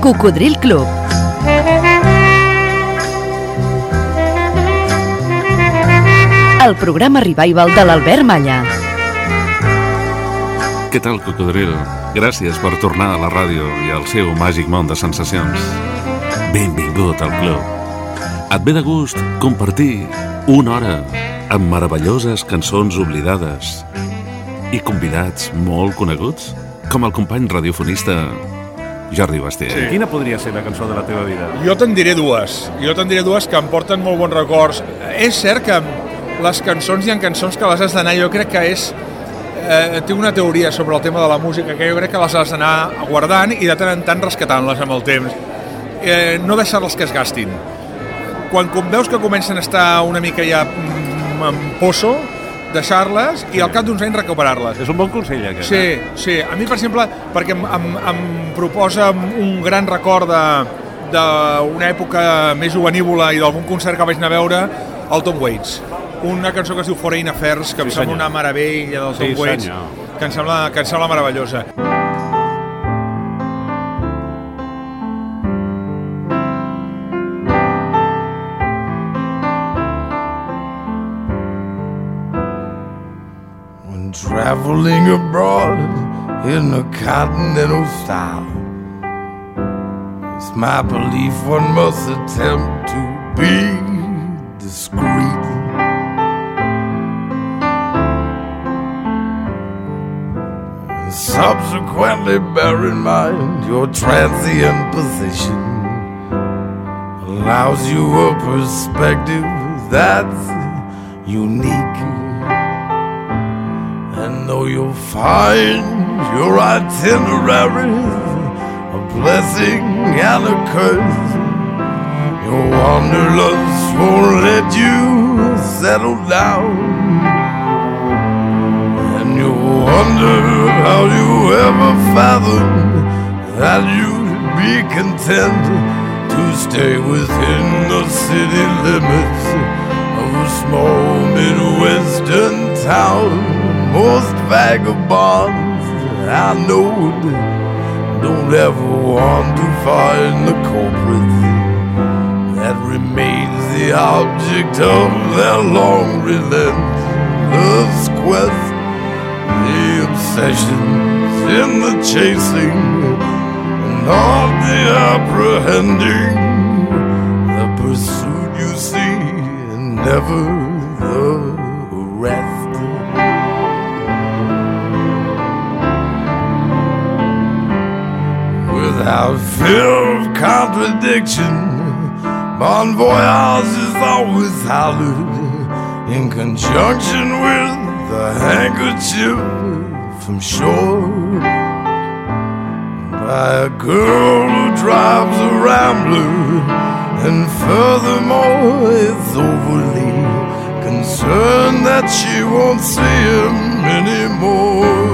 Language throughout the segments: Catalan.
Cocodril Club. El programa revival de l'Albert Malla. Què tal, Cocodril? Gràcies per tornar a la ràdio i al seu màgic món de sensacions. Benvingut al club. Et ve de gust compartir una hora amb meravelloses cançons oblidades i convidats molt coneguts, com el company radiofonista Jordi Basté. Sí. Quina podria ser la cançó de la teva vida? Jo te'n diré dues que em porten molt bons records. És cert que les cançons, hi ha cançons que les has d'anar, jo crec que té una teoria sobre el tema de la música, que jo crec que les has d'anar guardant i de tant en tant rescatant-les amb el temps. No deixar-les que es gastin. Quan veus que comencen a estar una mica ja en poso, deixar-les i al cap d'uns anys recuperar-les. És un bon consell, aquest. Sí. A mi, per exemple, perquè em proposa un gran record d'una època més jovenívola i d'algun concert que vaig anar a veure, el Tom Waits. Una cançó que es diu Foreign Affairs, que em sembla una meravella del Tom Waits, que em sembla meravellosa. When traveling abroad in a continental style, it's my belief one must attempt to be discreet. Subsequently bear in mind your transient position allows you a perspective that's unique. And though you'll find your itineraries a blessing and a curse, your wanderlust won't let you settle down. You wonder how you ever fathomed that you'd be content to stay within the city limits of a small Midwestern town. Most vagabonds I know don't ever want to find the culprit that remains the object of their long relentless quest. The obsessions in the chasing and all the apprehending, the pursuit you see and never the rest. Without fear of contradiction, Bon Voyage is always hollered in conjunction with the handkerchief from shore by a girl who drives a Rambler, and furthermore is overly concerned that she won't see him anymore.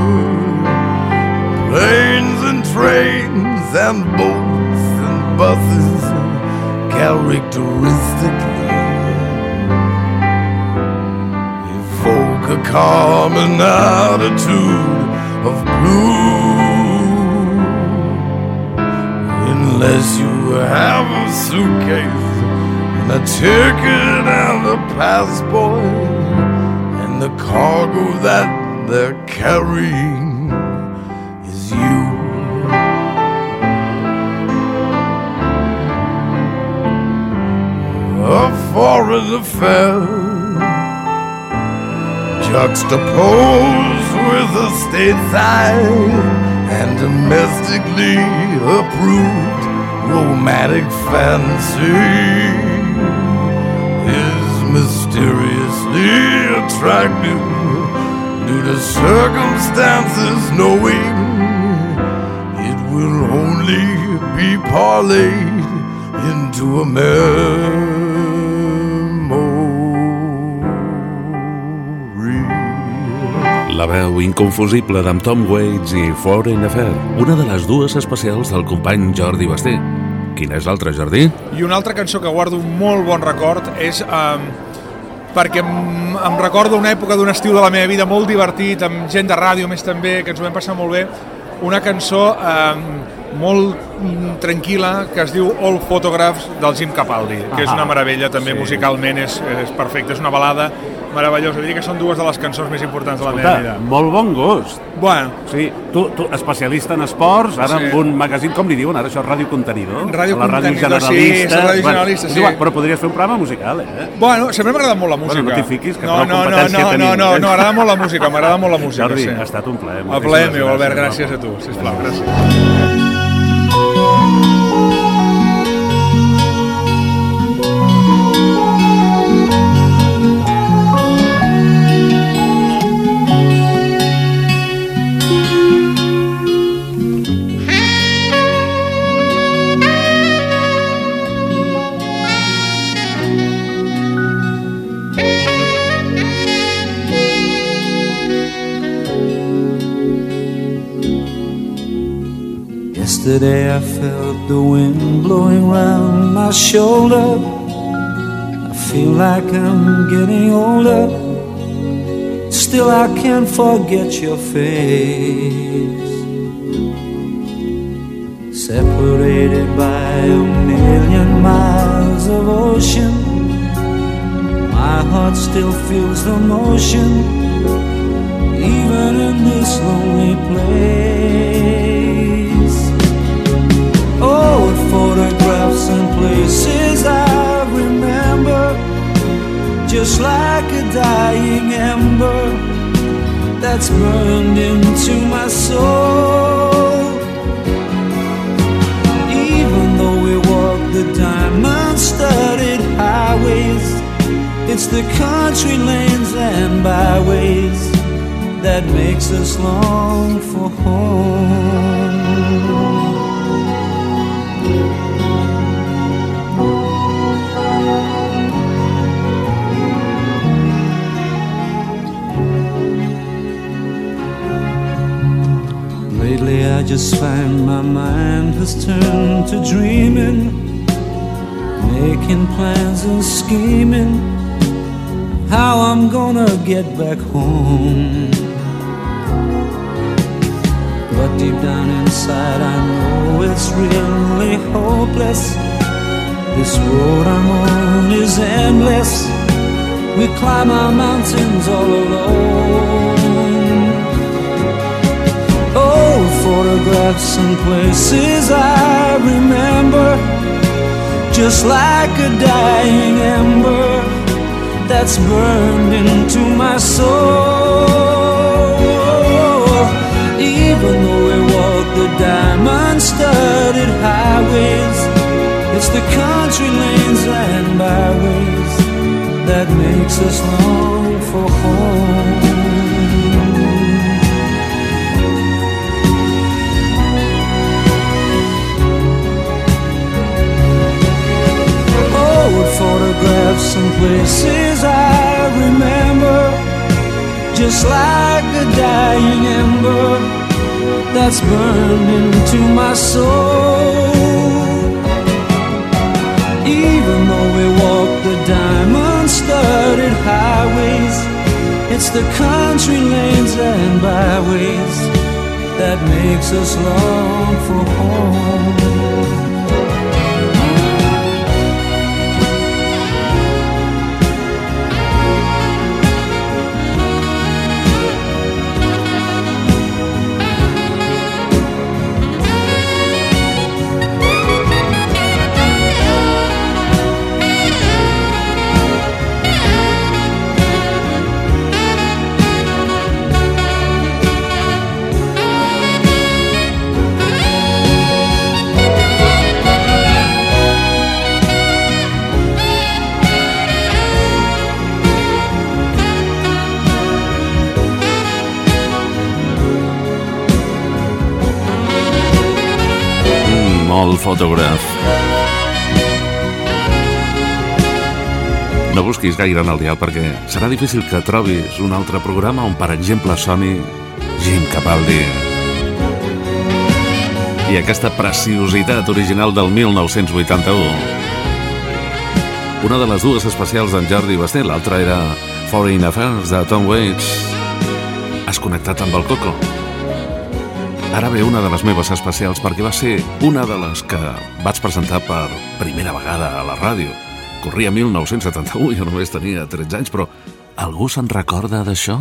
Planes and trains and boats and buses characteristically a common attitude of blue. Unless you have a suitcase and a ticket and a passport, and the cargo that they're carrying is you. A foreign affair juxtaposed with a stateside and domestically approved romantic fancy is mysteriously attractive due to circumstances knowing it will only be parlayed into a memory. La veu inconfusible d'en Tom Waits i Foreign Affair, una de les dues especials del company Jordi Basté. Quina és l'altra, Jordi? I una altra cançó que guardo un molt bon record és perquè em recordo una època d'un estiu de la meva vida molt divertit, amb gent de ràdio més també, que ens ho vam passar molt bé, una cançó molt tranquil·la que es diu All Photographs del Jim Capaldi, que és una meravella, també musicalment és perfecte, és una balada meravellosa. Diria que són dues de les cançons més importants de la meva vida. Molt bon gust. Bueno. Sí, tu especialista en esports, ara amb un magazín, com li diuen ara, això, Ràdio Contenidor? Ràdio Contenidor, sí, és la Ràdio Generalista, sí. Però podries fer un programa musical, Bueno, sempre m'ha agradat molt la música. Bueno, no t'hi fiquis, que prou competència tenim. No, m'agrada molt la música, Jordi, sí. ha estat un plaer. El plaer meu, Albert, gràcies a tu, sisplau, gràcies. Yesterday I felt the wind blowing round my shoulder. I feel like I'm getting older. Still I can't forget your face. Separated by 1,000,000 miles of ocean, my heart still feels the motion, even in this lonely place. Oh, what photographs and places I remember, just like a dying ember that's burned into my soul. Even though we walk the diamond-studded highways, it's the country lanes and byways that makes us long for home. Lately I just find my mind has turned to dreaming, making plans and scheming how I'm gonna get back home. But deep down inside I know it's really hopeless. This road I'm on is endless. We climb our mountains all alone. Oh, photographs and places I remember, just like a dying ember that's burned into my soul. Even though we walk the diamond-studded highways, it's the country lanes and byways that makes us long for home. Photographs and places I remember, just like a dying ember that's burned into my soul. Even though we walk the diamond-studded highways, it's the country lanes and byways that makes us long for home. All Photograph. No busquis gaire en el dial perquè serà difícil que trobis un altre programa on, per exemple, soni Jim Capaldi. I aquesta preciositat original del 1981. Una de les dues especials d'en Jordi Basté, l'altra era Foreign Affairs de Tom Waits. Has connectat amb el Coco. Ara ve una de les meves especials perquè va ser una de les que vaig presentar per primera vegada a la ràdio. Corria 1971, jo només tenia 13 anys, però algú se'n recorda d'això?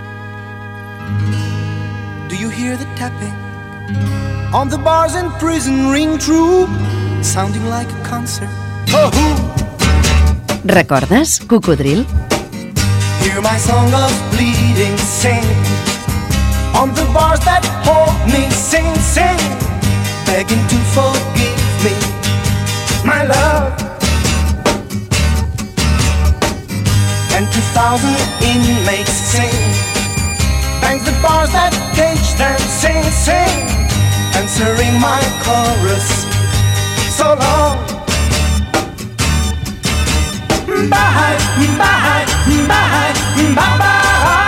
Do you hear the tapping on the bars and prison ring true, sounding like a concert? Oh, Recordes, Cocodril? hear my song of bleeding sing on the bars that hold me, sing, sing, begging to forgive me, my love. And 2,000 inmates sing, bang the bars that cage them, sing, sing, answering my chorus, so long. Bye, bye, bye, bye, bye.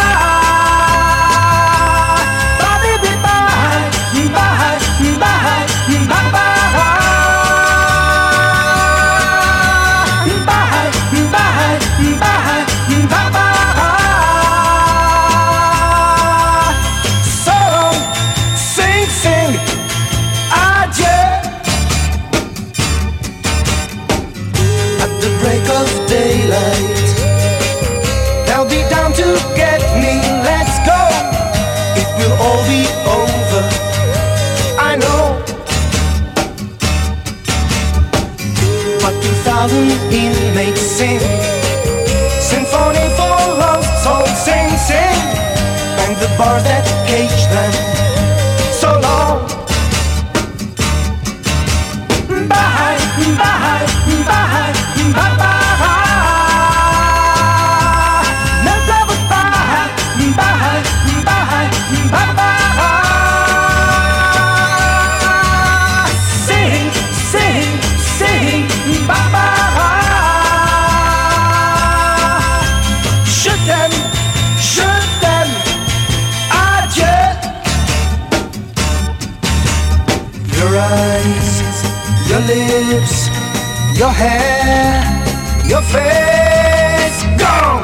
Inmates sing, symphony for lost souls, sing, sing, bang the bars that cage them, so long. Bye, bye, bye, bye, bye. Never bye, bye, bye, bye, bye. Sing, sing, sing, bye, bye. Your lips, your hair, your face, gone.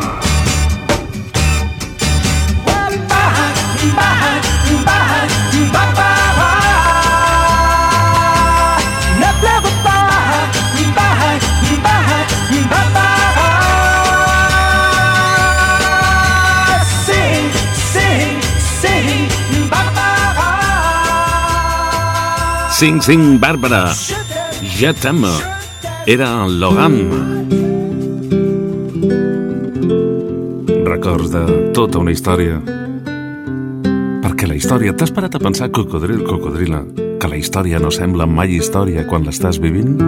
Bye, bye, bye, bye, bye. Never bye, bye, bye, bye, bye. Sing, sing, sing, bye, bye. Sing, sing, Bàrbara. Ja t'amo. Era Logan. Records de tota una història. Perquè la història... T'has parat a pensar, cocodril, cocodrila, que la història no sembla mai història quan l'estàs vivint?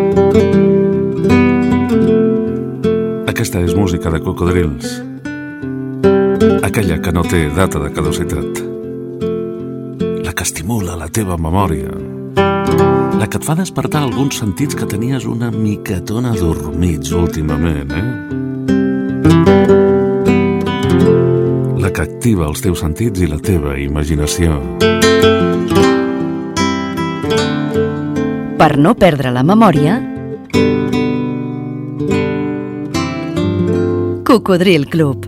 Aquesta és música de cocodrils. Aquella que no té data de caducitat. La que estimula la teva memòria. La que et fa despertar alguns sentits que tenies una micatona dormits últimament, La que activa els teus sentits i la teva imaginació. Per no perdre la memòria, Cocodril Club.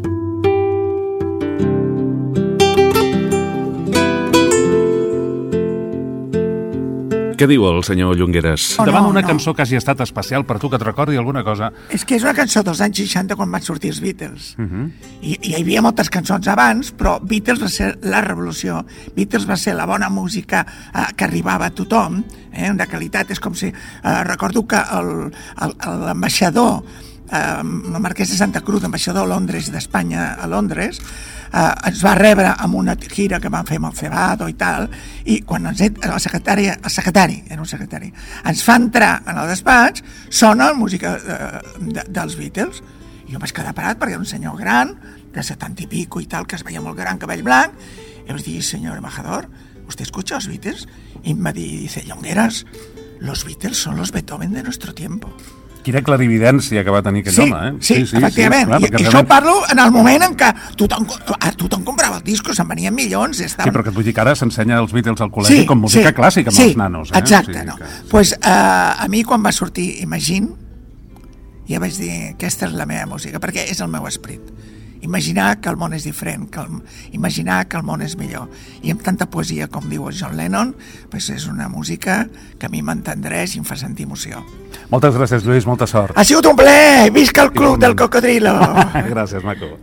Què diu el senyor Llongueras? Davant una cançó que hagi estat especial per tu, que et recordi alguna cosa. És que és una cançó dels anys 60 quan van sortir els Beatles. I hi havia moltes cançons abans, però Beatles va ser la revolució. Beatles va ser la bona música que arribava a tothom, de qualitat. És com si... recordo que l'ambaixador, el marquès de Santa Cruz, ambaixador a Londres, d'Espanya a Londres, ens va rebre amb una gira que van fer amb el Cebado i tal, i quan el secretari, era un secretari, ens fa entrar en el despatx, sona la música dels Beatles, i jo vaig quedar parat perquè era un senyor gran, de 70 i pico i tal, que es veia molt gran, cabell blanc, i vaig dir, senyor embajador, ¿usted escucha los Beatles? Y me dice, Llongueras, los Beatles son los Beethoven de nuestro tiempo. Quina clarividència que va tenir aquell home, Sí, efectivament. I això ho parlo en el moment en què tothom comprava el disco, se'n venien milions. Sí, però que et vull dir que ara s'ensenya els Beatles al col·legi com música clàssica amb els nanos. Exacte. Pues a mi quan va sortir Imagine, ja vaig dir, aquesta és la meva música, perquè és el meu esperit. imaginar que el món és diferent, imaginar que el món és millor. I amb tanta poesia com diu el John Lennon, pues és una música que a mi m'entendreix i em fa sentir emoció. Moltes gràcies, Lluís, molta sort. Ha sigut un plaer! Visca el Club del Cocodrilo! Gràcies, maco.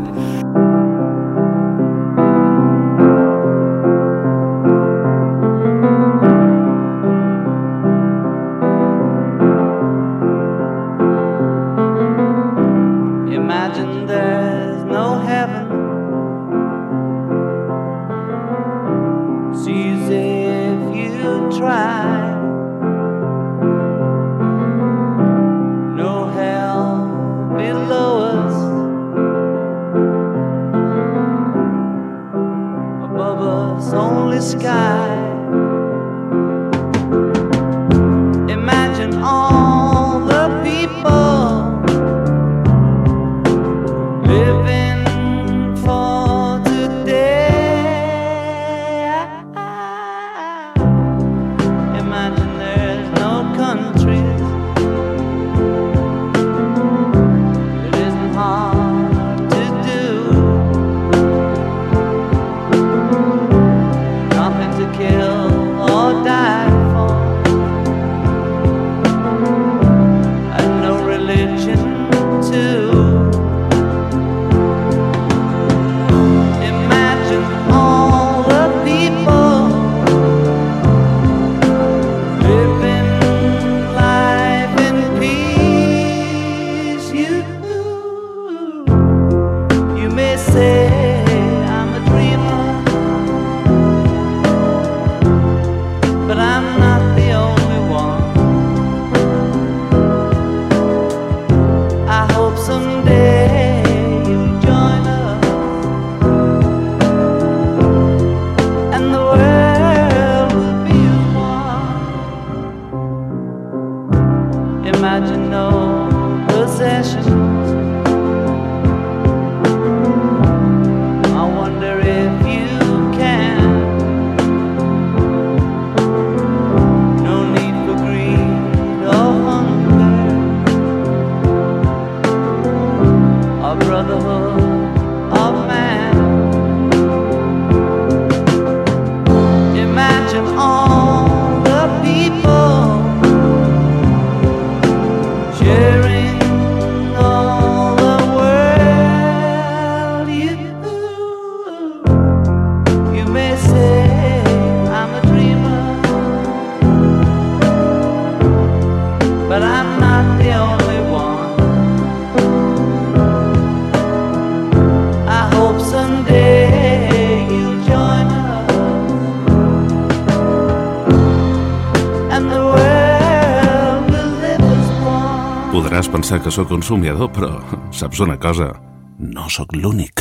Podràs pensar que sóc un somiador, però saps una cosa? No sóc l'únic.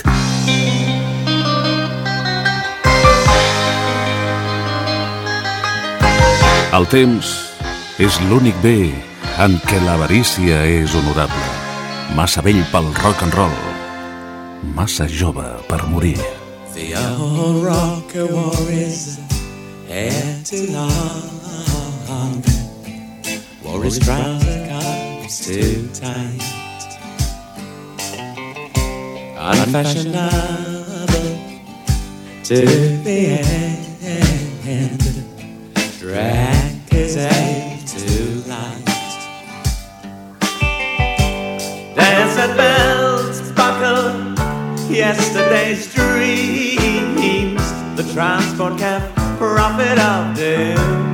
El temps és l'únic bé en què l'avarícia és honorable. Massa vell pel rock and roll, massa jove per morir. The old rocker wore his hair too long, wore his trouser cuffs too tight, unfashionable to the end, drank his ale too light. Desert bells sparkle yesterday's dreams, the transport cab prophet of doom,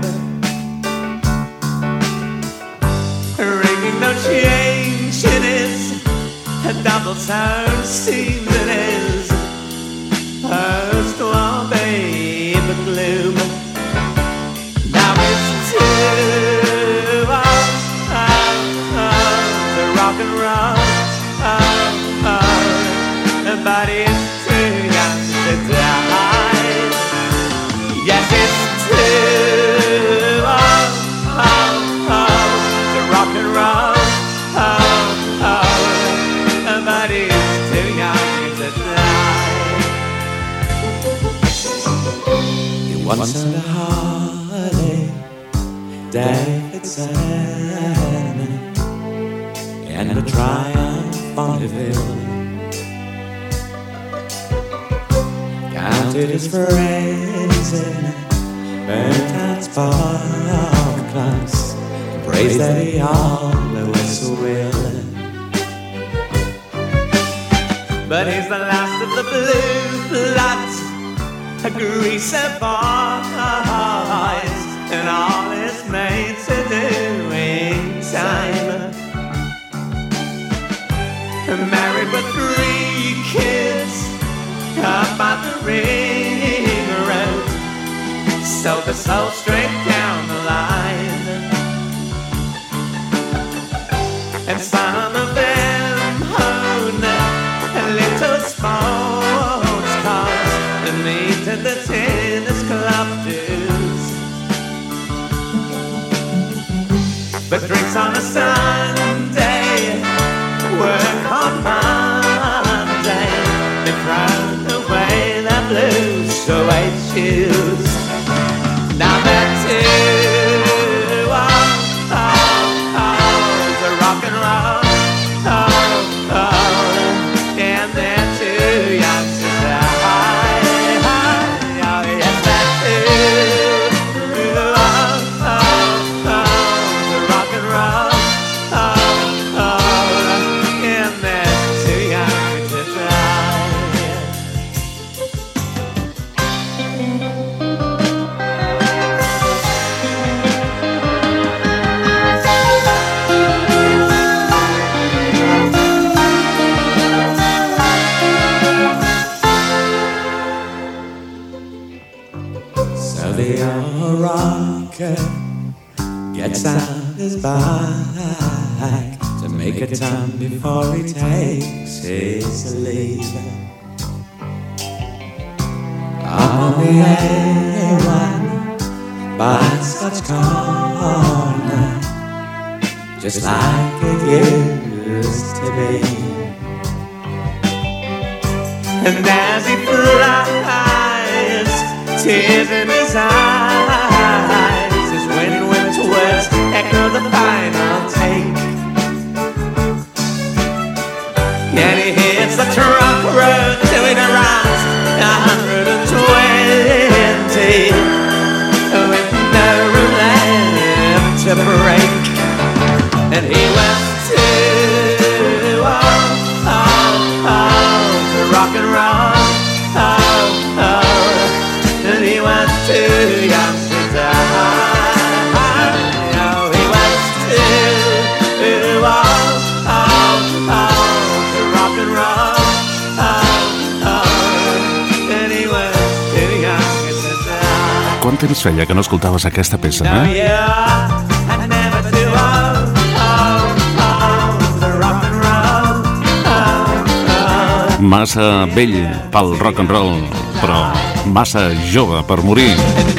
ringing no change in his double sound seems in his first one babe gloom. Now it's two the rock and roll, but it's too young to die. Yes, it's too the rock and roll, but it's too young to die. He once had a Harley Davidson and a Triumph Bonneville, counted his friends and burnt out spark plugs. Praise that he always will. But he's the last of the blue bloods, a greaser boys, and all is made to do in time. Married with 3 kids up on the ring road, sold the soul straight down the line. And some of them own little sports cars and meet at the tennis club dues. But drinks on a Sunday, work on Monday, they throw away the blues, so I choose. Now that the rock and roll, and they're too young to die. Oh, yes, that the rock and roll, and they're too young to die. So the old rocker gets out his bike to make a turn before he takes his leave. On the A1 by Scotch Corner, just like it used to be. And as he flies, tears in his eyes, his wind-whipped words echo the final take. And he hits the trunk road till it arrives 120, with no room left to break. And he went to rock and roll, and he was too young to die. Oh, he was too old to rock and roll, and he was too young to die. Quant temps feia que no escoltaves aquesta peça, No, yeah, I'm never too old to rock and roll. Massa vell pel rock and roll, però massa jove per morir.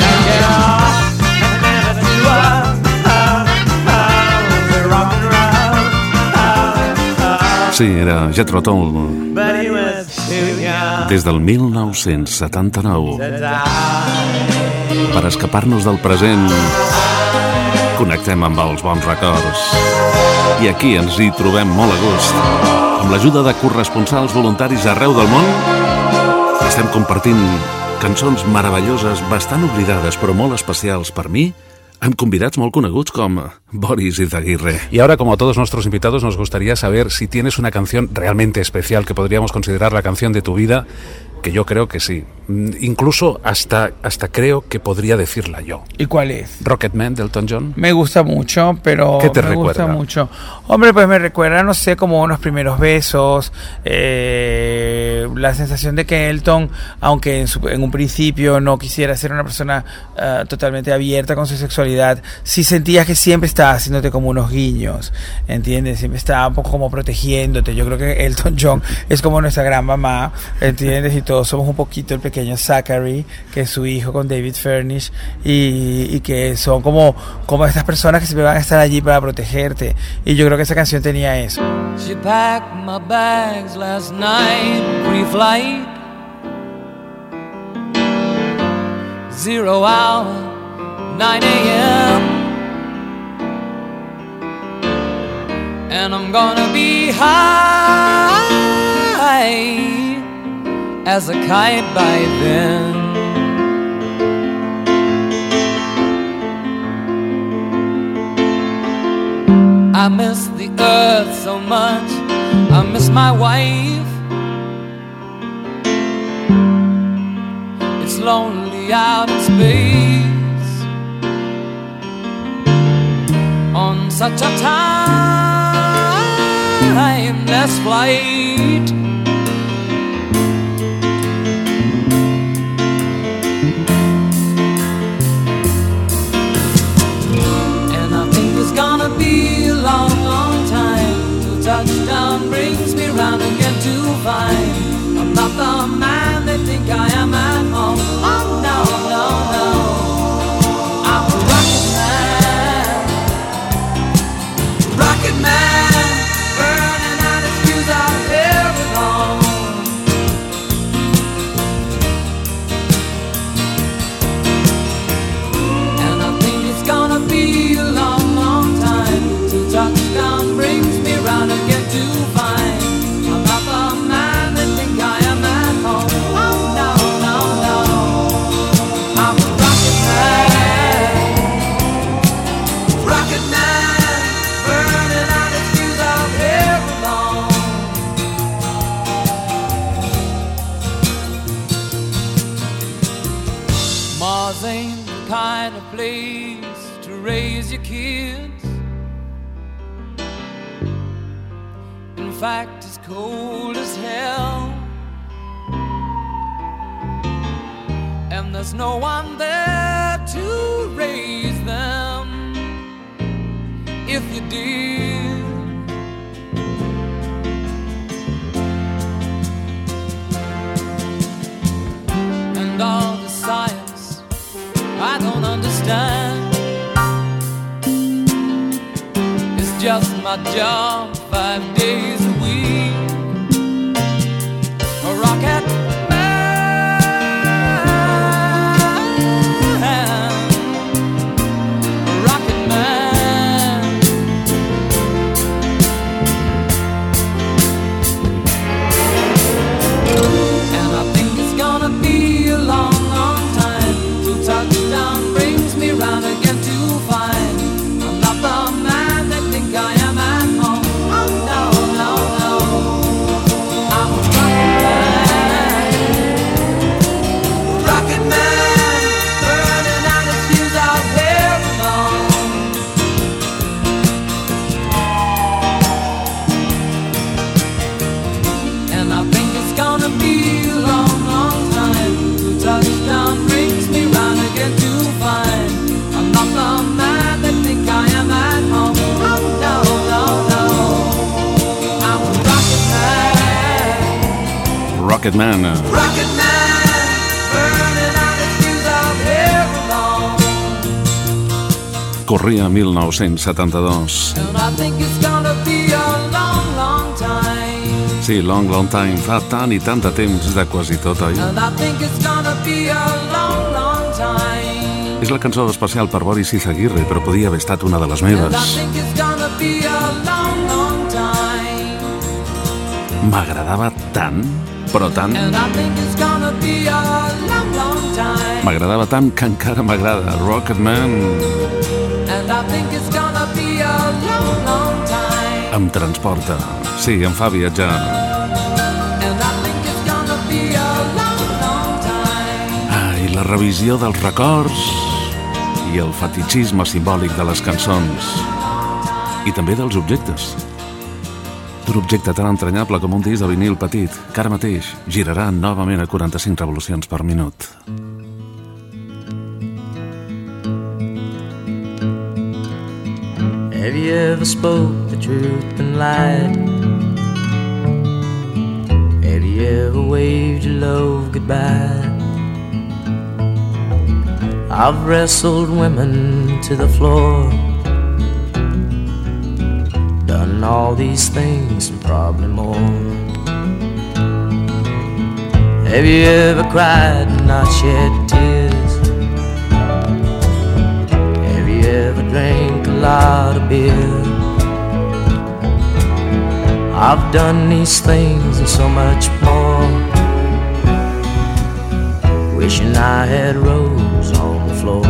Sí, era Jethro Tull, des del 1979. Per escapar-nos del present, connectem amb els bons records. I aquí ens hi trobem molt a gust. Amb l'ajuda de corresponsals voluntaris arreu del món, estem compartint cançons meravelloses, bastant oblidades, però molt especials per mi, amb convidats molt coneguts com Boris Izaguirre. Y ahora, como a todos nuestros invitados, nos gustaría saber si tienes una canción realmente especial que podríamos considerar la canción de tu vida, que yo creo que sí. Incluso hasta creo que podría decirla yo. ¿Y cuál es? Rocketman de Elton John. Me gusta mucho, pero ¿Qué te me recuerda? gusta mucho. Hombre, pues me recuerda, no sé, como unos primeros besos, la sensación de que Elton, aunque en un principio no quisiera ser una persona totalmente abierta con su sexualidad, sí sentías que siempre estaba haciéndote como unos guiños, ¿entiendes? Siempre estaba un poco como protegiéndote. Yo creo que Elton John es como nuestra gran mamá, ¿entiendes? Y todos somos un poquito el pequeño Zachary, que es su hijo con David Furnish, y que son como estas personas que siempre van a estar allí para protegerte. Y yo creo que esa canción tenía eso. She packed my bags last night, pre-flight, 0 hour, 9 a.m. And I'm gonna be high as a kite by then. I miss the earth so much, I miss my wife. It's lonely out in space on such a timeless flight. And I think it's gonna be a long, long time till touchdown brings me round again to find I'm not the man they think I am at home. Oh no, no, no, I'm a rocket man, burning out his fuse out here alone. And I think it's gonna be a long, long time till touchdown brings me round again to find I'm not the man they think I am at home. Oh no, no, no, I'm a rocket man, burning out his fuse out here alone. Mars ain't the kind of place to raise your kids. In fact, it's cold as hell, and there's no one there to raise them if you did. And all the science I don't understand, it's just my job 5 days a week. A rocket man, a rocket man. And I think it's gonna be a long, long time till touchdown brings me round again to find I'm not the man they think I am at home. Oh no, no, no, I'm a rocket man, burning out his fuse out here alone. And I think it's gonna be a long, long time till touchdown brings me round again to find I'm not the man they think I am at home. Oh no, no, no, I'm a Rocket Man. rocket man, burning out his fuse out here alone. Corria 1972. And I think it's gonna be a long, long time. Sí, long, long time. Fa tant i tant de temps de quasi tot, oi? And I think it's gonna be a long, long time. És la cançó especial per Boris Izaguirre, però podia haver estat una de les And meves. I think it's gonna be a long, long time. M'agradava tant, però tant. And I think it's gonna be a long, long time. M'agradava tant que encara m'agrada. Rocket Man And I think it's gonna be a long, long time. em transporta. Sí, em fa viatjar. And I think it's gonna be a long, long time. Ai, la revisió dels records i el fetichisme simbòlic de les cançons. I també dels objectes. Un objecte tan entranyable com un disc de vinil petit, que ara mateix girarà novament a 45 revolucions per minut. Have you ever spoke the truth and lied? Have you ever waved your love goodbye? I've wrestled women to the floor, done all these things and probably more. Have you ever cried and not shed tears? Have you ever drank a lot of beer? I've done these things and so much more. wishing I had rose on the floor.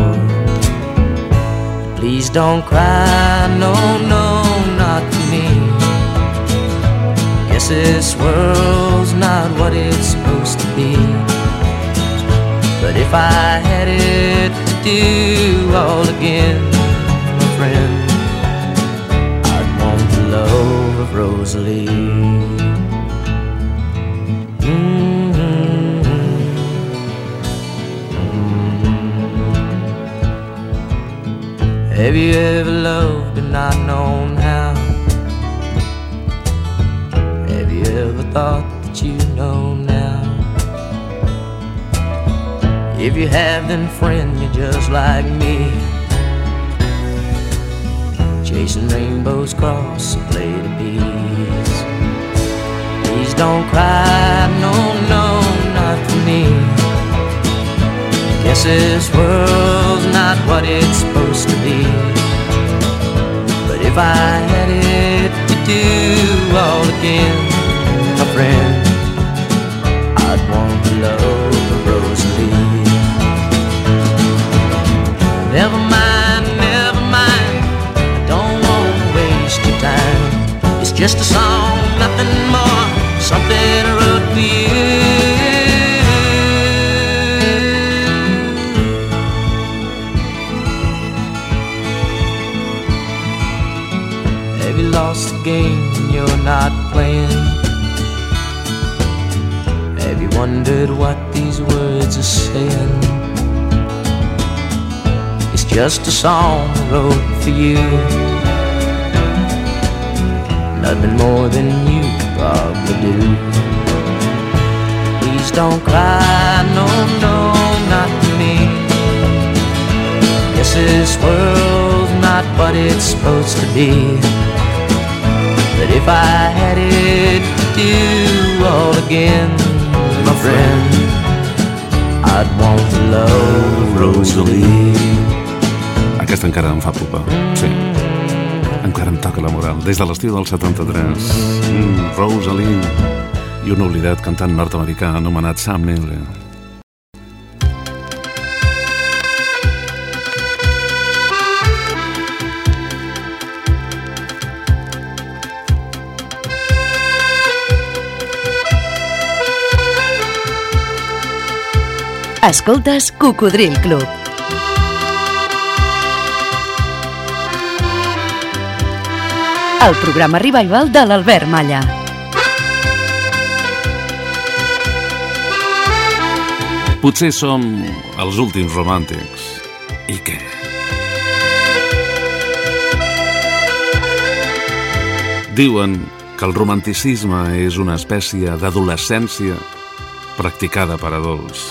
Please don't cry, no, no, not for me. Guess this world's not what it's supposed to be. But if I had it to do all again, my friend, I'd want the love of Rosalie. Have you ever loved and not known how? Have you ever thought that you know now? If you have, then friend, you're just like me, chasing rainbows across a plate of peas. Please don't cry, no, no, not for me. Guess this world's not what it's supposed to be. But if I had it to do all again, my friend, I'd want the love of Rosalie. Never mind, I don't want to waste your time. It's just a song, nothing more, something I wrote for you. Lost the game and you're not playing? Have you wondered what these words are saying? It's just a song I wrote for you, nothing more than you could probably do. Please don't cry, no, no, not for me. Guess this world's not what it's supposed to be. But if I had it to do all again, my friend, I'd want the love of Rosalie. Aquesta encara em fa pupa, sí. Encara em toca la moral. Des de l'estiu del 73, Rosalie i un oblidat cantant nord-americà anomenat Sam Neill. Escoltes Cocodril Club. El programa revival de l'Albert Malla. Potser som els últims romàntics. I què? Diuen que el romanticisme és una espècie d'adolescència practicada per adults.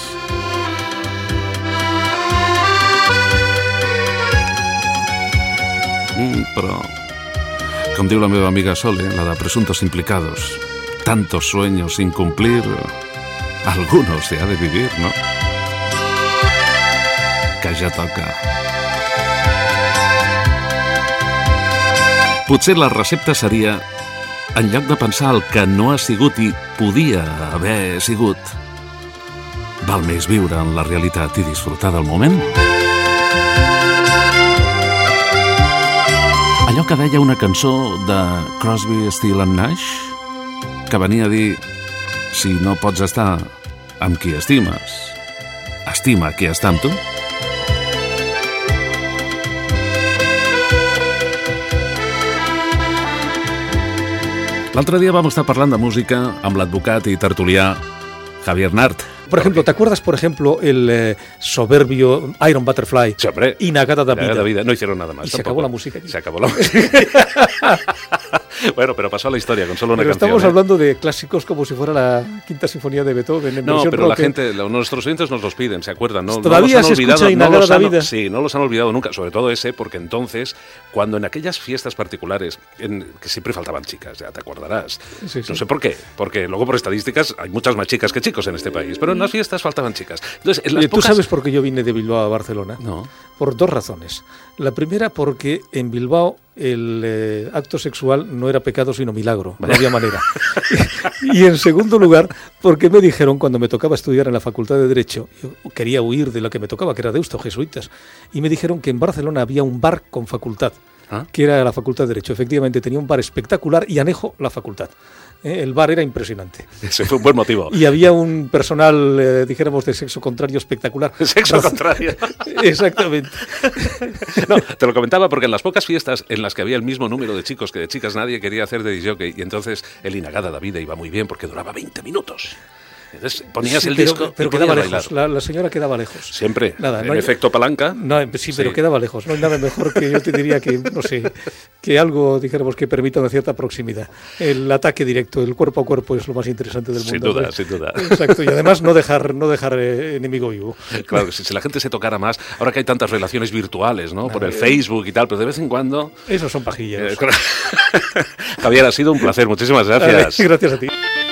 Però, com diu la meva amiga Sole, la de Presuntos Implicados, tantos sueños sin cumplir, algunos se ha de vivir, ¿no? Que ja toca. Potser la recepta seria, en lloc de pensar el que no ha sigut i podia haver sigut, val més viure en la realitat i disfrutar del moment. Allò que deia una cançó de Crosby, Still and Nash, que venia a dir: si no pots estar amb qui estimes, estima qui està amb tu. L'altre dia vam estar parlant de música amb l'advocat i tertulià Javier Nart. Por ejemplo, ¿te acuerdas, por ejemplo, el soberbio Iron Butterfly? Sí, hombre. Inagata Davida. No hicieron nada más. Y se acabó la música. Se acabó la música. Bueno, pero pasó a la historia con solo una canción. Estamos hablando de clásicos como si fuera la Quinta Sinfonía de Beethoven. No, pero rock. La gente, nuestros oyentes nos los piden, ¿se acuerdan? No, todavía no se escucha Inagata Davida. Sí, no los han olvidado nunca, sobre todo ese, porque entonces, cuando en aquellas fiestas particulares, que siempre faltaban chicas, ya te acordarás. Sí. No sé por qué, porque luego por estadísticas hay muchas más chicas que chicos en este país, pero en las fiestas faltaban chicas. Entonces, en las ¿Tú sabes por qué yo vine de Bilbao a Barcelona? No. Por dos razones. La primera, porque en Bilbao el acto sexual no era pecado sino milagro, no había manera. Y en segundo lugar, porque me dijeron cuando me tocaba estudiar en la Facultad de Derecho, yo quería huir de lo que me tocaba, que era Deusto, jesuitas, y me dijeron que en Barcelona había un bar con facultad, que era la Facultad de Derecho. Efectivamente, tenía un bar espectacular y anejo la facultad. El bar era impresionante. Ese fue un buen motivo. Y había un personal, dijéramos, de sexo contrario espectacular. Sexo contrario. Exactamente. No, te lo comentaba porque en las pocas fiestas en las que había el mismo número de chicos que de chicas, nadie quería hacer de disjockey, y entonces el Inagada David iba muy bien porque duraba 20 minutos. Entonces ponías el disco pero y quedaba podías lejos. La señora quedaba lejos. Siempre. Nada, en efecto palanca. No, sí, pero quedaba lejos. No hay nada mejor que yo te diría que, no sé, que algo, dijéramos, que permita una cierta proximidad. El ataque directo, el cuerpo a cuerpo es lo más interesante del mundo. Sin duda. Exacto, y además no dejar enemigo vivo. Claro, si la gente se tocara más, ahora que hay tantas relaciones virtuales, ¿no? Por el Facebook y tal, pero de vez en cuando... Esos son pajilleros. Javier, ha sido un placer, muchísimas gracias. Gracias a ti.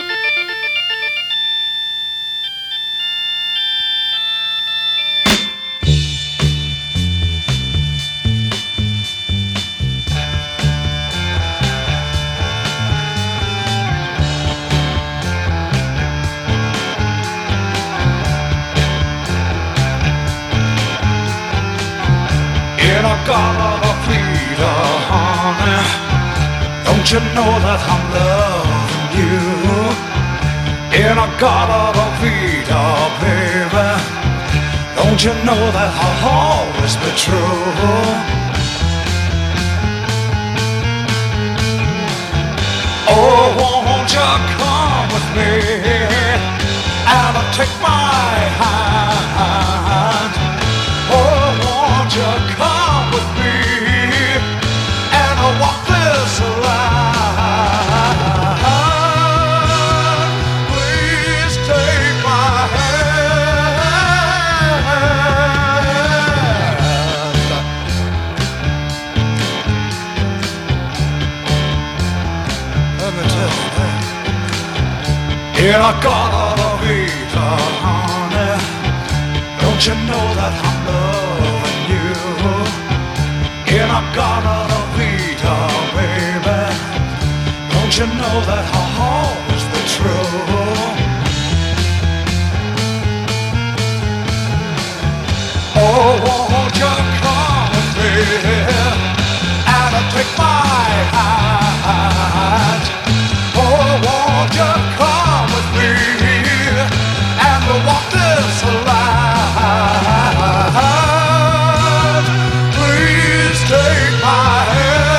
Don't you know that I'm loving you? In a Garden Vita, baby. Don't you know that I'll always be true? Oh, won't you come with me and take my hand? Oh, won't you come with me and walk this line? Please take my hand. Let me tell you that. In a Garden Vita, honey, don't you know that I'm loving you? In a Garden Vita, baby, don't you know that I'll always be true? Oh, won't you come with me and take my hand? Oh, won't you come with me and we'll walk this line? Please take my hand.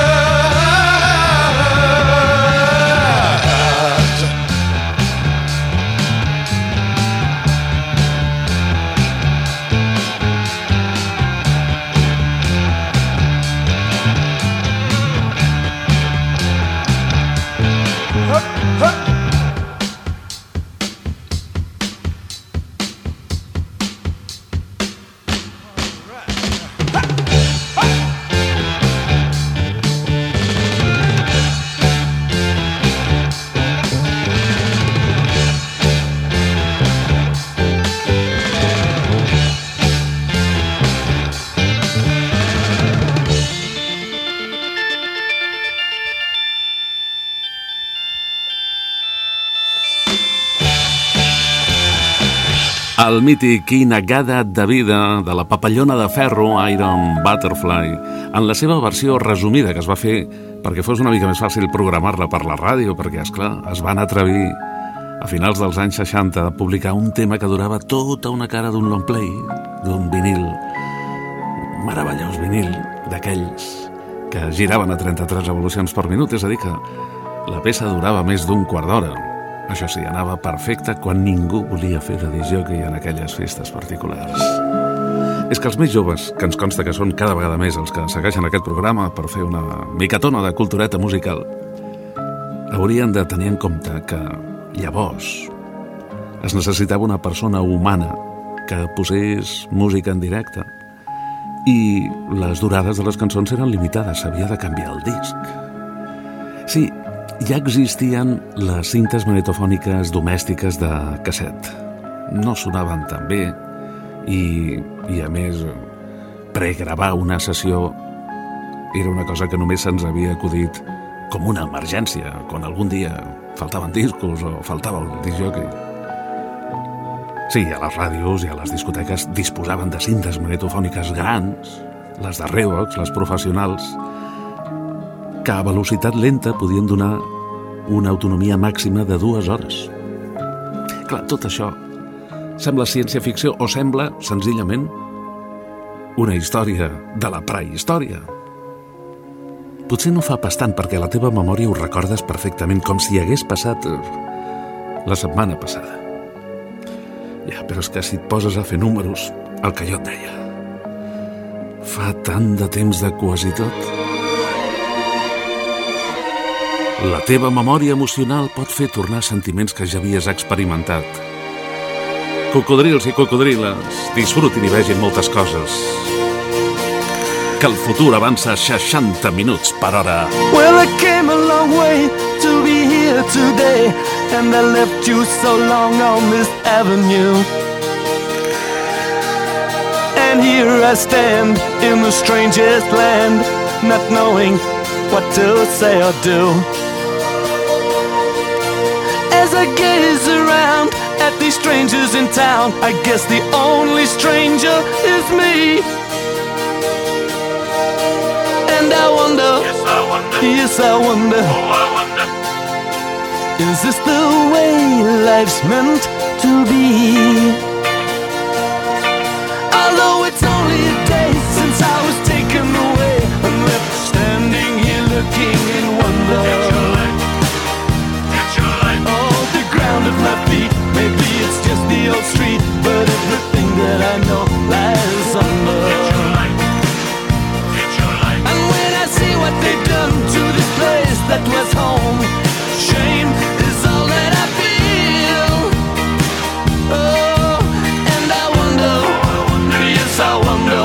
El mític Inagada de vida de la papallona de ferro Iron Butterfly, en la seva versió resumida que es va fer perquè fos una mica més fàcil programar-la per la ràdio, perquè, esclar, es van atrevir a finals dels anys 60 a publicar un tema que durava tota una cara d'un long play, d'un vinil, meravellós vinil, d'aquells que giraven a 33 revolucions per minut, és a dir que la peça durava més d'un quart d'hora. Això sí, anava perfecte quan ningú volia fer de disjockey en aquelles festes particulars. És que els més joves, que ens consta que són cada vegada més els que segueixen aquest programa per fer una micatona de cultureta musical, haurien de tenir en compte que llavors es necessitava una persona humana que posés música en directe i les durades de les cançons eren limitades, s'havia de canviar el disc. Sí, ja existien les cintes magnetofòniques domèstiques de casset. No sonaven tan bé i a més, pregravar una sessió era una cosa que només se'ns havia acudit com una emergència, quan algun dia faltaven discos o faltava el discjòquei. Sí, a les ràdios i a les discoteques disposaven de cintes magnetofòniques grans, les de Revox, les professionals, que a velocitat lenta podien donar una autonomia màxima de 2 hores. Clar, tot això sembla ciència-ficció o sembla, senzillament, una història de la prehistòria. Potser no fa pas tant perquè la teva memòria ho recordes perfectament, com si hagués passat la setmana passada. Ja, però és que si et poses a fer números, el que jo et deia, fa tant de temps de quasi tot. La teva memòria emocional pot fer tornar sentiments que ja havies experimentat. Cocodrils i cocodriles, disfrutin i vegin moltes coses. Que el futur avança 60 minuts per hora. Well, I came a long way to be here today, and I left you so long on this avenue. And here I stand in the strangest land, not knowing what to say or do. As I gaze around at these strangers in town, I guess the only stranger is me. And I wonder, yes I wonder, is this the way life's meant to be? Although it's only a day since I was taken away and left standing here looking in wonder. Oh, the ground at my feet, maybe it's just the old street, but everything that I know lies under. What they've done to this place that was home, shame is all that I feel. Oh, and I wonder, yes I wonder,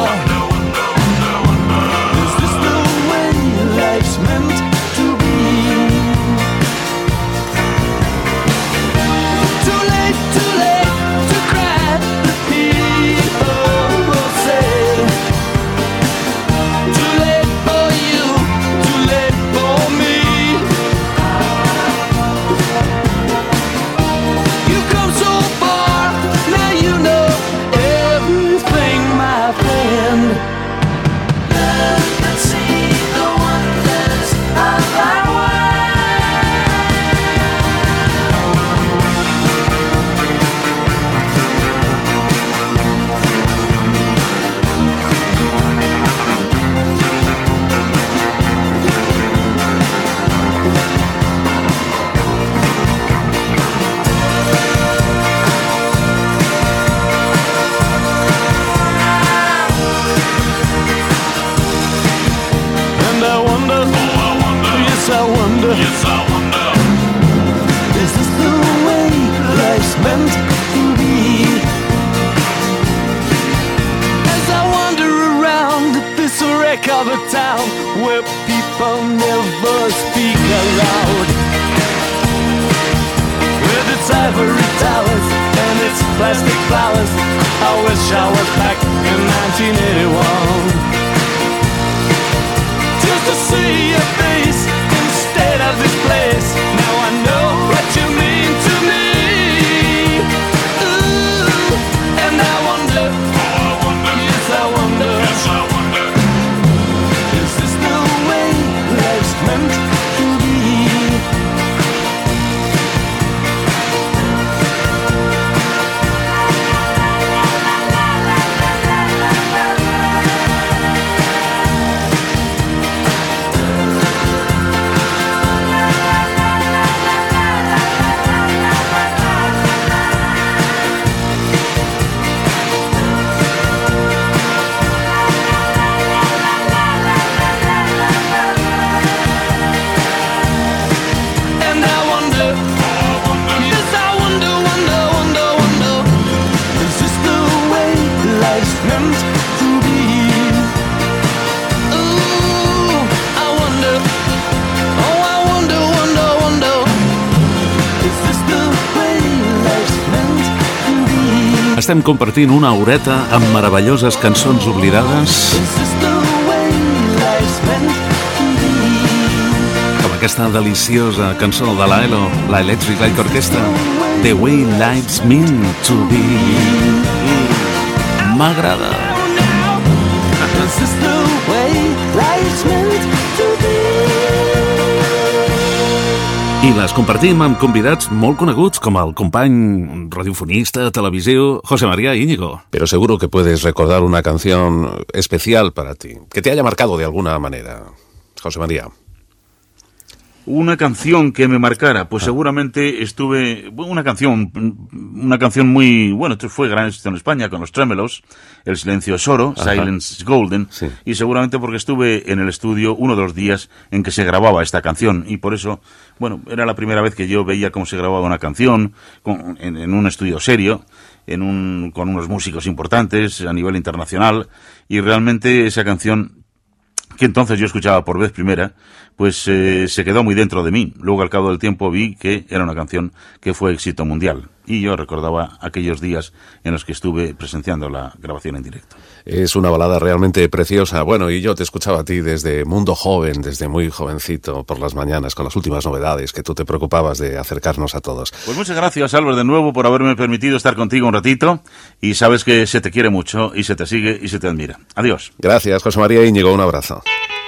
is this the way life's meant to be? Too late to cry, the people will say. Too late for you, too late for me. You've come so far, now you know everything, my friend. Learn and see the wonders of our yes, I wonder, is this the way life's meant to be? As I wander around this wreck of a town where people never speak aloud, with its ivory towers and its plastic flowers, I wish I was back in 1981. Just to see your face instead of this place. Now I know what you mean to me. Ooh, and I wonder, yes I wonder, is this the way life's meant to be? Estem compartint una horeta amb meravelloses cançons oblidades aquesta deliciosa cançó de la ELO, la Electric Light Orchestra, The Way Life's Meant to Be. M'agrada. This is the way life's meant to be. I les compartim amb convidats molt coneguts, com el company radiofonista, televisió, José María Íñigo. Pero seguro que puedes recordar una canción especial para ti, que te haya marcado de alguna manera. José María. Una canción que me marcara, pues seguramente una canción muy, bueno, esto fue gran éxito en España con los Tremelos, El silencio es oro, Ajá. Silence is golden, sí. Y seguramente porque estuve en el estudio uno de los días en que se grababa esta canción, y por eso, bueno, era la primera vez que yo veía cómo se grababa una canción en un estudio serio, con unos músicos importantes a nivel internacional, y realmente esa canción, que entonces yo escuchaba por vez primera, pues se quedó muy dentro de mí. Luego, al cabo del tiempo, vi que era una canción que fue éxito mundial. Y yo recordaba aquellos días en los que estuve presenciando la grabación en directo. Es una balada realmente preciosa. Bueno, y yo te escuchaba a ti desde Mundo Joven, desde muy jovencito, por las mañanas, con las últimas novedades, que tú te preocupabas de acercarnos a todos. Pues muchas gracias, Álvaro, de nuevo, por haberme permitido estar contigo un ratito. Y sabes que se te quiere mucho, y se te sigue, y se te admira. Adiós. Gracias, José María Íñigo. Un abrazo.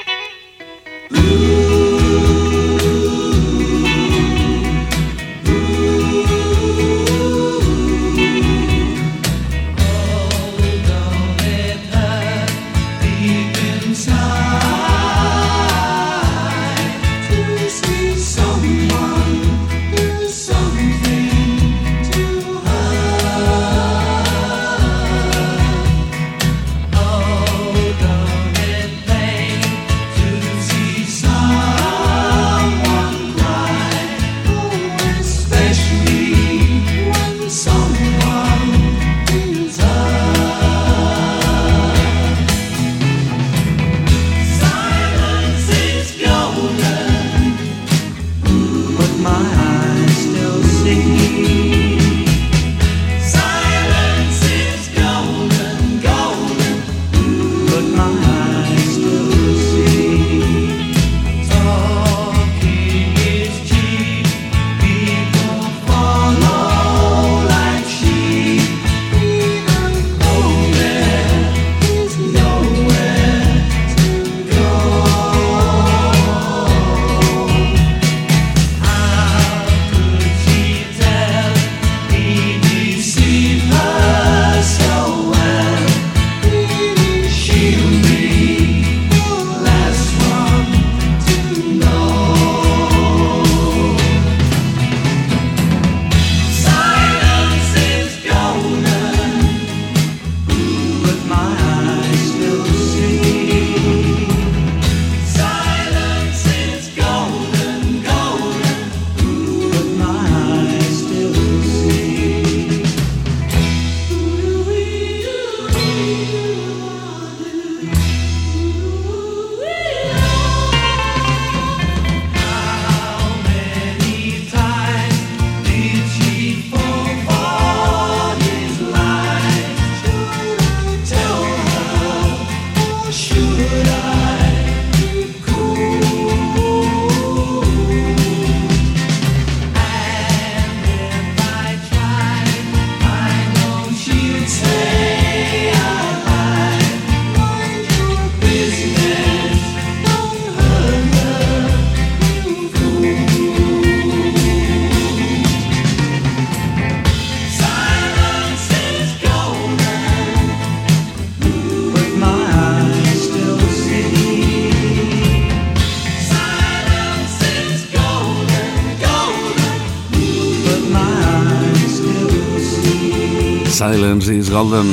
Silence is golden.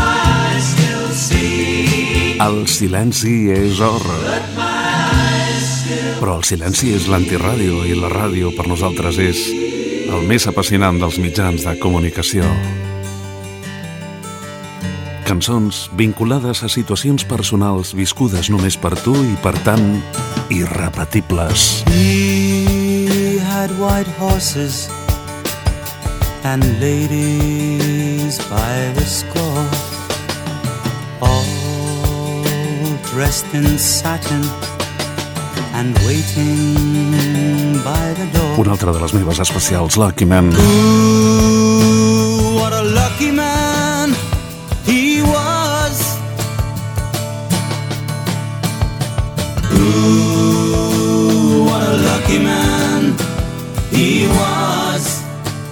El silenci és or. Però el silenci és l'antiràdio i la ràdio per nosaltres és el més apassionant dels mitjans de comunicació. Cançons vinculades a situacions personals viscudes només per tu i, per tant, irrepetibles. He had white horses and ladies by the score, all dressed in satin and waiting una altra de les meves especials, Lucky Man. Ooh, what a lucky man he was. Ooh, what a lucky man he was.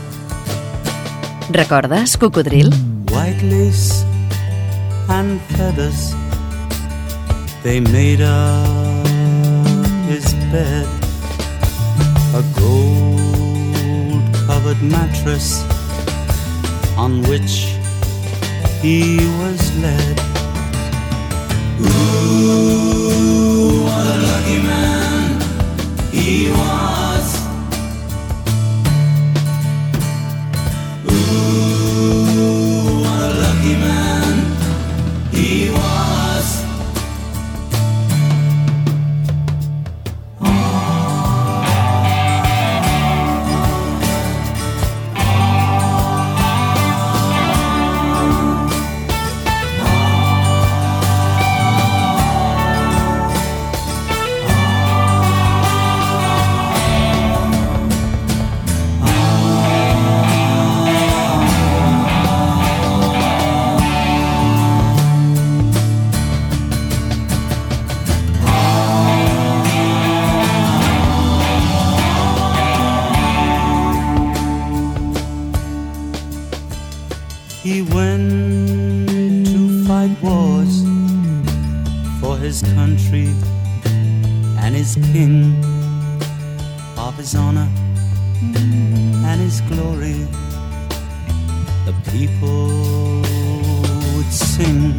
Recordes, Cocodril? White lace and feathers, they made up his bed. A gold-covered mattress on which he was led. Ooh, what a lucky man he was. Ooh, what a lucky man he was. He went to fight wars for his country and his king, of his honor and his glory. The people would sing.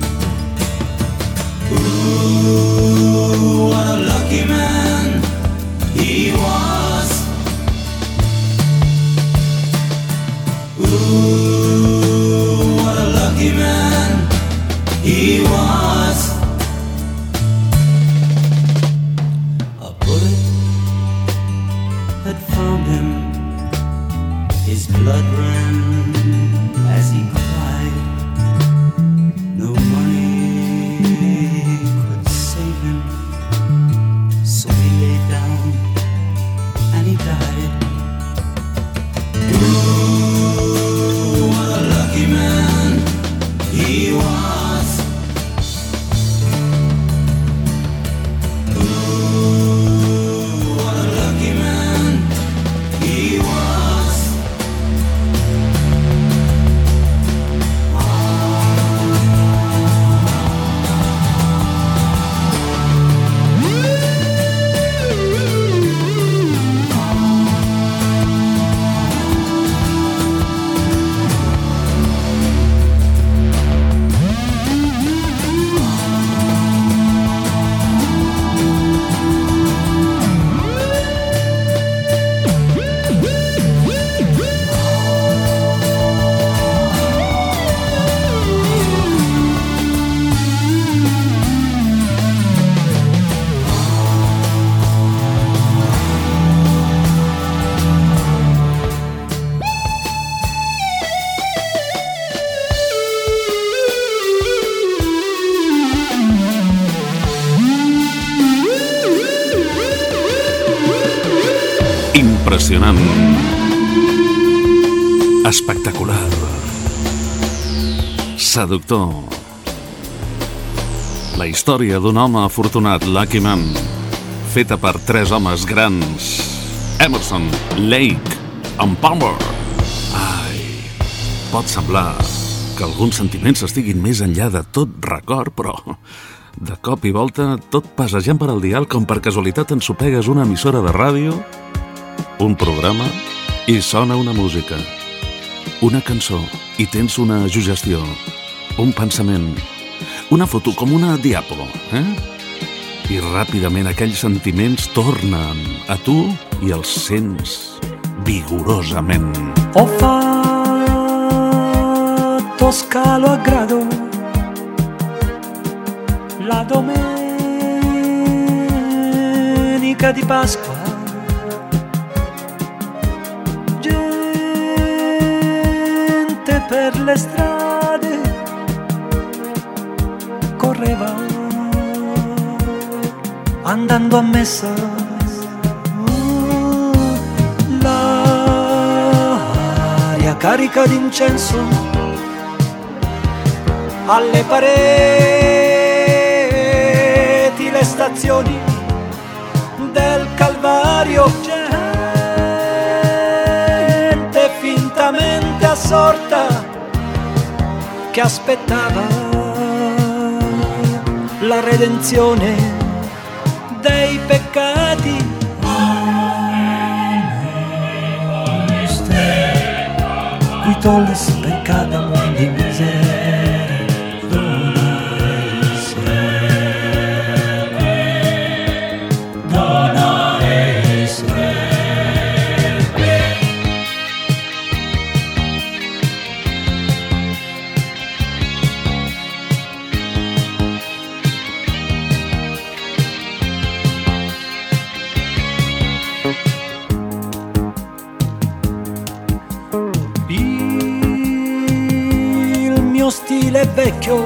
Ooh, what a lucky man he was. Ooh, what a lucky man he was. A bullet had found him. His blood ran as he cried. No money could save him, so he lay down and he died. Ooh, what a lucky man he was. Ooh, what a lucky man he was. Impressionant. Espectacular. Seductor. La història d'un home afortunat, Lucky Man, feta per tres homes grans, Emerson, Lake and Palmer. Ai, pot semblar que alguns sentiments estiguin més enllà de tot record, però de cop i volta, tot passejant per al dial, com per casualitat ensopegues una emissora de ràdio, un programa, i sona una música, una cançó, i tens una sugestió, un pensament, una foto com una diapo, I ràpidament aquells sentiments tornen a tu i els sents vigorosament. Ho fatto scalo a grado la domenica di Pasqua. Gente per le strade correva andando a messa. carica d'incenso alle pareti, le stazioni del Calvario, gente fintamente assorta che aspettava la redenzione dei peccati. Qui tolles peccata di miseria, dona stile vecchio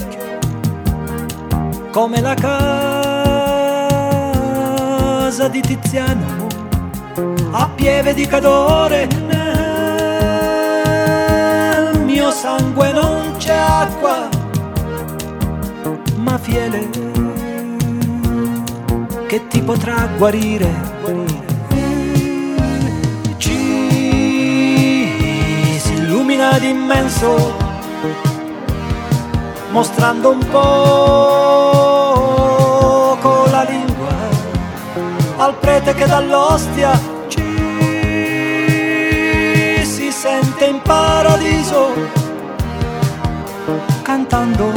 come la casa di Tiziano a pieve di Cadore. Nel mio sangue non c'è acqua ma fiele che ti potrà guarire. Ci si illumina d'immenso mostrando un poco la lingua al prete che dall'ostia ci si sente in paradiso cantando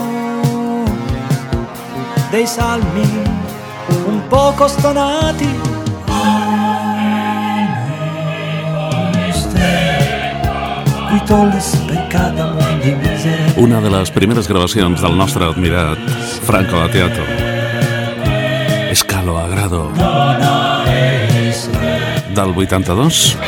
dei salmi un poco stonati. Qui tolles peccata di miseria. Una de les primeres gravacions del nostre admirat Franco Battiato. Escalo Agrado, del 82.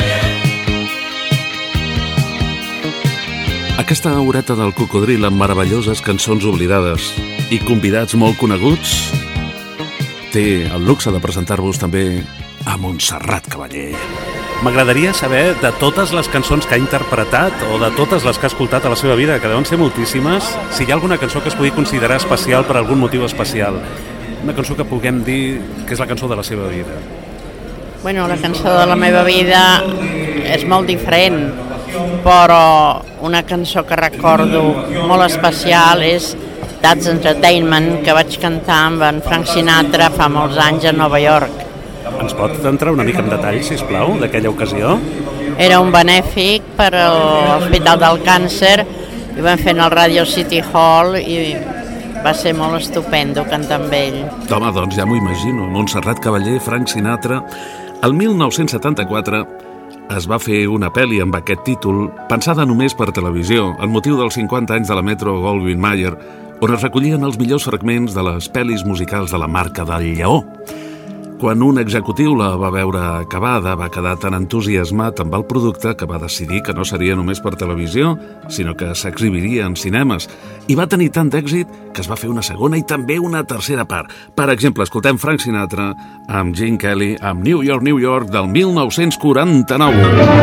Aquesta horeta del cocodril amb meravelloses cançons oblidades i convidats molt coneguts té el luxe de presentar-vos també a Montserrat Cavaller. M'agradaria saber de totes les cançons que ha interpretat o de totes les que ha escoltat a la seva vida, que deuen ser moltíssimes, si hi ha alguna cançó que es pugui considerar especial per algun motiu especial. Una cançó que puguem dir que és la cançó de la seva vida. Bueno, la cançó de la meva vida és molt diferent, però una cançó que recordo molt especial és That's Entertainment, que vaig cantar amb en Frank Sinatra fa molts anys a Nova York. Ens pot entrar una mica en detall, sisplau, d'aquella ocasió? Era un benèfic per a l'Hospital del Càncer i vam fer en el Radio City Hall i va ser molt estupendo cantar amb ell. Home, doncs ja m'ho imagino. Montserrat Cavaller, Frank Sinatra. El 1974 es va fer una pel·li amb aquest títol, pensada només per televisió, en motiu dels 50 anys de la Metro-Goldwyn-Mayer, on es recollien els millors fragments de les pel·lis musicals de la marca del Lleó. Quan un executiu la va veure acabada, va quedar tan entusiasmat amb el producte que va decidir que no seria només per televisió, sinó que s'exhibiria en cinemes. I va tenir tant d'èxit que es va fer una segona i també una tercera part. Per exemple, escoltem Frank Sinatra amb Gene Kelly amb New York, New York, del 1949.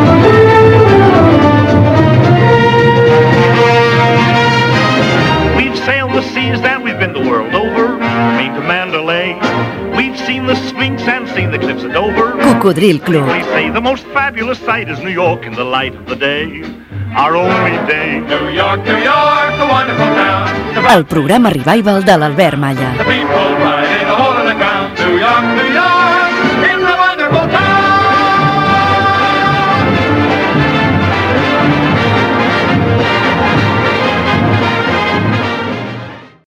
We've sailed the seas that we've been the world over, Maine to Mandalay. We've seen the Sphinx and seen the cliffs of Dover. Cocodril Club. We say the most fabulous sight is New York in the light of the day. Our only day. New York, New York, a wonderful town. El programa Revival de l'Albert Malla. The people